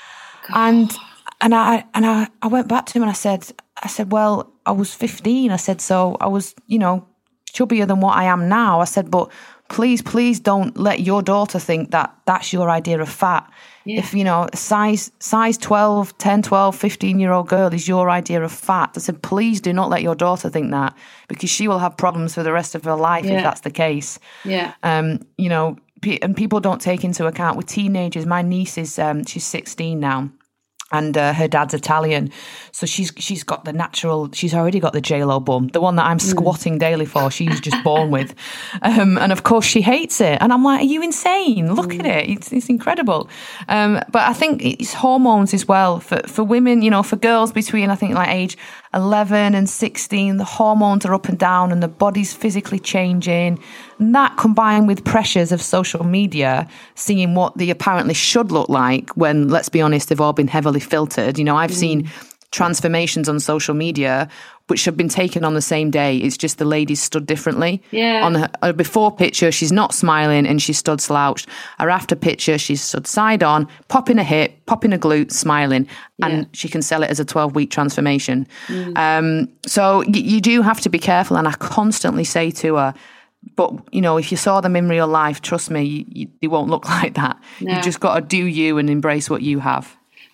And and I and I, I went back to him and I said, I said, "Well, I was fifteen." I said, "So I was, you know, chubbier than what I am now." I said, "But please, please don't let your daughter think that that's your idea of fat. Yeah. If, you know, size size twelve, ten, twelve, fifteen-year-old girl is your idea of fat." I said, "Please do not let your daughter think that, because she will have problems for the rest of her life Yeah. if that's the case." Yeah. Um, you know, and people don't take into account with teenagers. My niece is, um, she's sixteen now. And uh, her dad's Italian, so she's she's got the natural. She's already got the J Lo bum, the one that I'm squatting daily for. She's just born with, um, and of course she hates it. And I'm like, "Are you insane? Look mm. at it; it's, it's incredible." Um, but I think it's hormones as well for for women. You know, for girls between I think like age eleven and sixteen, the hormones are up and down, and the body's physically changing. And that combined with pressures of social media, seeing what they apparently should look like when, let's be honest, they've all been heavily filtered. You know, I've mm. seen transformations on social media which have been taken on the same day. It's just the lady's stood differently. Yeah. On her, her before picture, she's not smiling and she stood slouched. Her after picture, she's stood side on, popping a hip, popping a glute, smiling, and yeah. she can sell it as a twelve-week transformation. Mm. Um, so y- you do have to be careful, and I constantly say to her, but, you know, if you saw them in real life, trust me, you, you, they won't look like that. No. You've just got to do you and embrace what you have.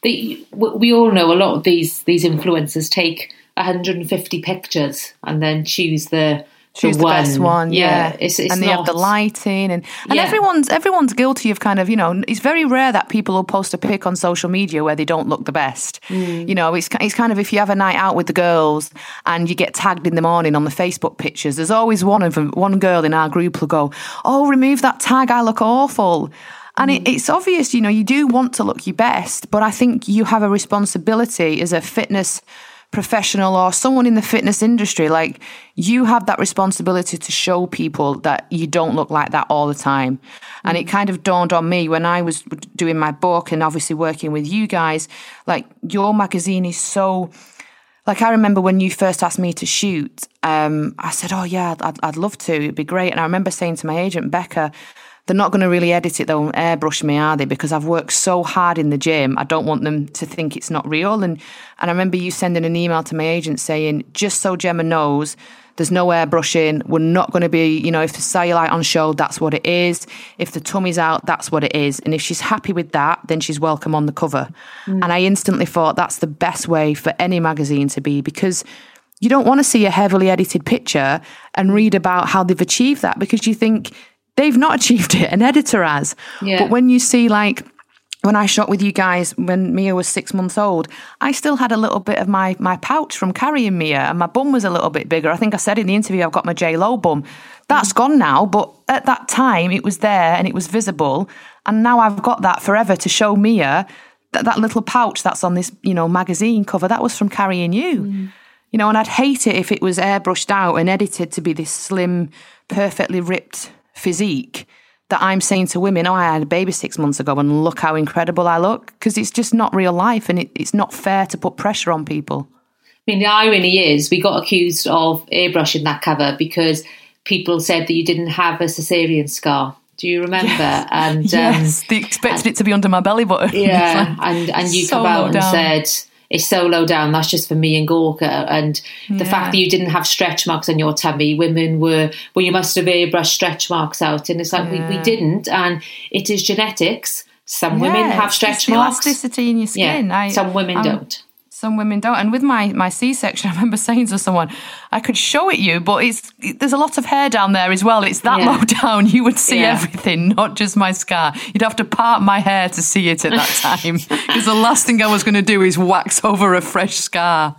the, we all know a lot of these these influencers take one hundred fifty pictures and then choose the Choose the, the best one, yeah. yeah. It's, it's and they not... have the lighting, and, and yeah. everyone's everyone's guilty of kind of, you know, it's very rare that people will post a pic on social media where they don't look the best. Mm. You know, it's it's kind of, if you have a night out with the girls and you get tagged in the morning on the Facebook pictures, there's always one of them, one girl in our group will go, oh, remove that tag, I look awful. And mm. it, it's obvious, you know, you do want to look your best, but I think you have a responsibility as a fitness professional or someone in the fitness industry. Like, you have that responsibility to show people that you don't look like that all the time. And it kind of dawned on me when I was doing my book and obviously working with you guys, like, your magazine is so, like, I remember when you first asked me to shoot, um, I said, oh yeah, I'd, I'd love to, it'd be great. And I remember saying to my agent, Becca, they're not going to really edit it, they'll airbrush me, are they? Because I've worked so hard in the gym, I don't want them to think it's not real. And and I remember you sending an email to my agent saying, just so Gemma knows, there's no airbrushing, we're not going to be, you know, if the cellulite on show, that's what it is. If the tummy's out, that's what it is. And if she's happy with that, then she's welcome on the cover. Mm. And I instantly thought that's the best way for any magazine to be, because you don't want to see a heavily edited picture and read about how they've achieved that, because you think, they've not achieved it, an editor has. Yeah. But when you see, like, when I shot with you guys when Mia was six months old, I still had a little bit of my my pouch from carrying Mia, and my bum was a little bit bigger. I think I said in the interview I've got my J-Lo bum. That's mm. gone now, but at that time it was there and it was visible, and now I've got that forever to show Mia that that little pouch that's on this, you know, magazine cover, that was from carrying you. Mm. You know, and I'd hate it if it was airbrushed out and edited to be this slim, perfectly ripped physique that I'm saying to women, oh, I had a baby six months ago and look how incredible I look, because it's just not real life, and it, it's not fair to put pressure on people. I mean, the irony is we got accused of airbrushing that cover because people said that you didn't have a cesarean scar. Do you remember? Yes, and um, yes. They expected and, it to be under my belly button. Yeah, like, and, and you so come out and down. said, it's so low down, that's just for me and Gorka. And the yeah. fact that you didn't have stretch marks on your tummy, women were, well, you must have airbrushed stretch marks out. And it's like, yeah. we, we didn't. And it is genetics. Some yeah, women have stretch marks. Elasticity in your skin. Yeah, I, some women um, don't. Some women don't. And with my, my C-section, I remember saying to someone, I could show it you, but it's there's a lot of hair down there as well. It's that yeah. low down, you would see yeah. everything, not just my scar. You'd have to part my hair to see it at that time, because the last thing I was going to do is wax over a fresh scar.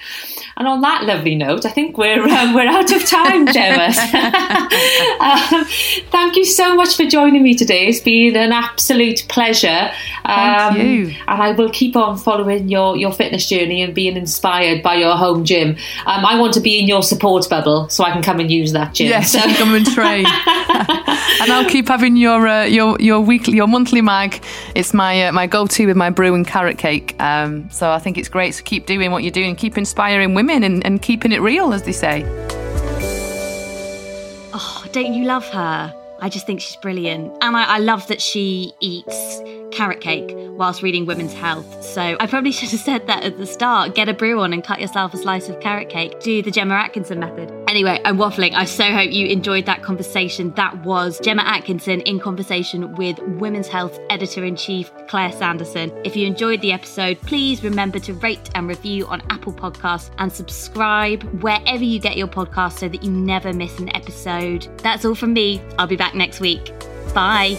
And on that lovely note, I think we're um, we're out of time, Gemma. um, thank you so much for joining me today. It's been an absolute pleasure. Um, thank you. And I will keep on following your, your fitness journey and being inspired by your home gym. Um, I want to be in your support bubble so I can come and use that gym. Yes, so. you can come and train. And I'll keep having your uh, your your weekly, your monthly mag. It's my uh, my go-to with my brew and carrot cake. Um, so I think it's great. So keep doing what you're doing. Keep inspiring women. And, and keeping it real, as they say. Oh, don't you love her? I just think she's brilliant. And I, I love that she eats carrot cake whilst reading Women's Health. So I probably should have said that at the start. Get a brew on and cut yourself a slice of carrot cake. Do the Gemma Atkinson method. Anyway, I'm waffling. I so hope you enjoyed that conversation. That was Gemma Atkinson in conversation with Women's Health Editor-in-Chief Claire Sanderson. If you enjoyed the episode, please remember to rate and review on Apple Podcasts and subscribe wherever you get your podcasts so that you never miss an episode. That's all from me. I'll be back next week. Bye.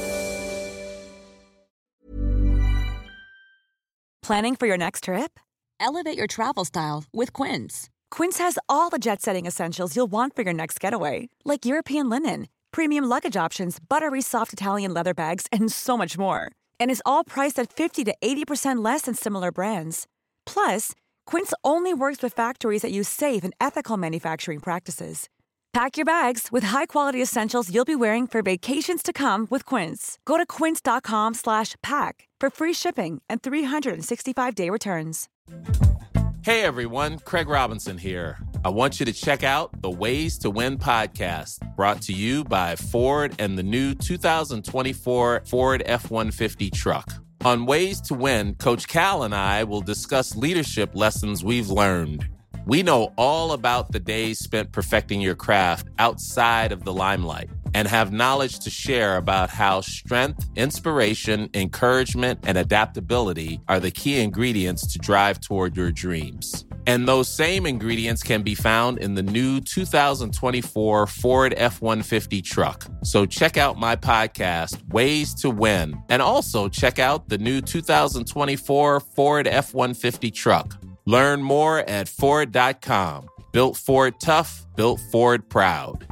Planning for your next trip? Elevate your travel style with Quince. Quince has all the jet-setting essentials you'll want for your next getaway, like European linen, premium luggage options, buttery soft Italian leather bags, and so much more. And is all priced at fifty to eighty percent less than similar brands. Plus, Quince only works with factories that use safe and ethical manufacturing practices. Pack your bags with high-quality essentials you'll be wearing for vacations to come with Quince. Go to quince.com slash pack for free shipping and three sixty-five day returns. Hey everyone, Craig Robinson here. I want you to check out the Ways to Win podcast, brought to you by Ford and the new two thousand twenty-four Ford F one fifty truck. On Ways to Win, Coach Cal and I will discuss leadership lessons we've learned. We know all about the days spent perfecting your craft outside of the limelight. and have knowledge to share about how strength, inspiration, encouragement, and adaptability are the key ingredients to drive toward your dreams. And those same ingredients can be found in the new two thousand twenty-four Ford F one fifty truck. So check out my podcast, Ways to Win, and also check out the new two thousand twenty-four Ford F one fifty truck. Learn more at Ford dot com. Built Ford tough, built Ford proud.